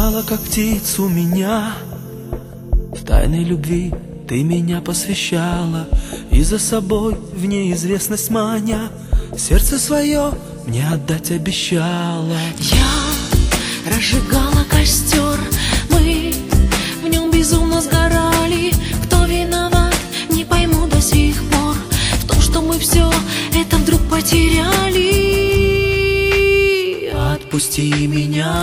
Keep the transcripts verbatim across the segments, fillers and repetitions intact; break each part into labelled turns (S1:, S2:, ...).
S1: Зажигала, как птицу, меня. В тайной любви ты меня посвящала, и за собой в неизвестность маня сердце свое мне отдать обещала.
S2: Я разжигала костер, мы в нем безумно сгорали. Кто виноват, не пойму до сих пор в том, что мы все это вдруг потеряли.
S1: Отпусти меня,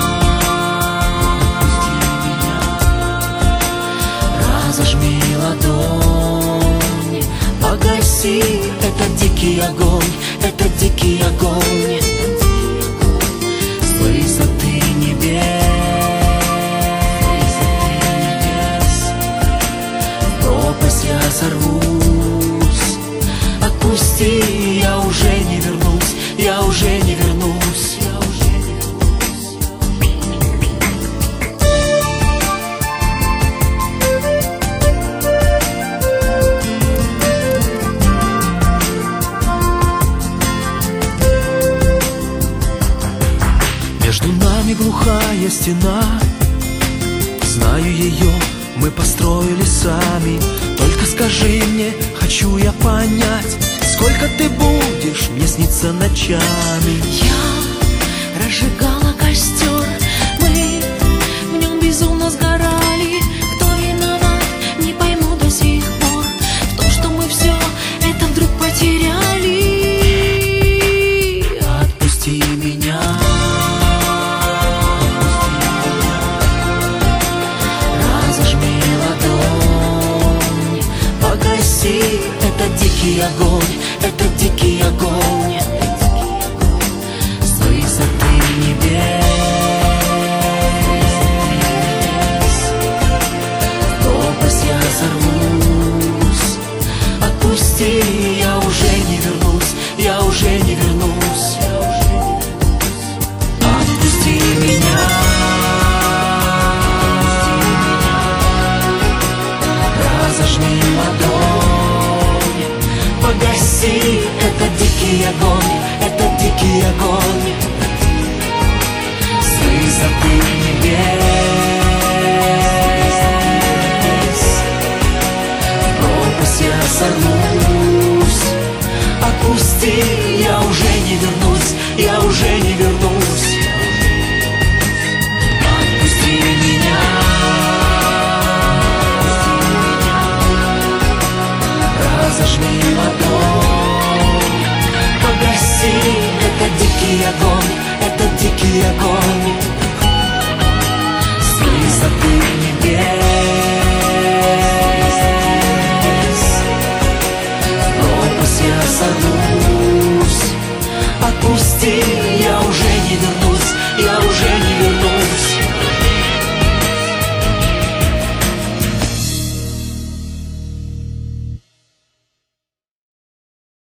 S1: разожми ладонь, погаси этот дикий огонь, этот дикий огонь. С высоты небес, в пропасть я сорвусь. Отпусти, я уже не вернусь, я уже не вернусь. Между нами глухая стена, знаю ее, мы построили сами. Только скажи мне, хочу я понять, сколько ты будешь мне сниться ночами.
S2: Я разжигала костер, мы в нем безумно сгорали. Кто виноват, не пойму до сих пор в том, что мы все это вдруг потеряли.
S1: Отпусти меня, разожми ладонь, погаси этот дикий огонь, этот дикий огонь. С высоты небес, в пропасть я сорвусь. Отпусти, я уже не вернусь, я уже не вернусь. Отпусти меня, разожми ладонь, погаси этот дикий огонь, этот дикий огонь. С высоты небес, в пропасть я сорвусь. Отпусти, я уже не вернусь, я уже не вернусь. Отпусти меня, разожми ладонь, погаси этот дикий огонь, этот дикий огонь. С высоты небес, в пропасть я сорвусь. Отпусти,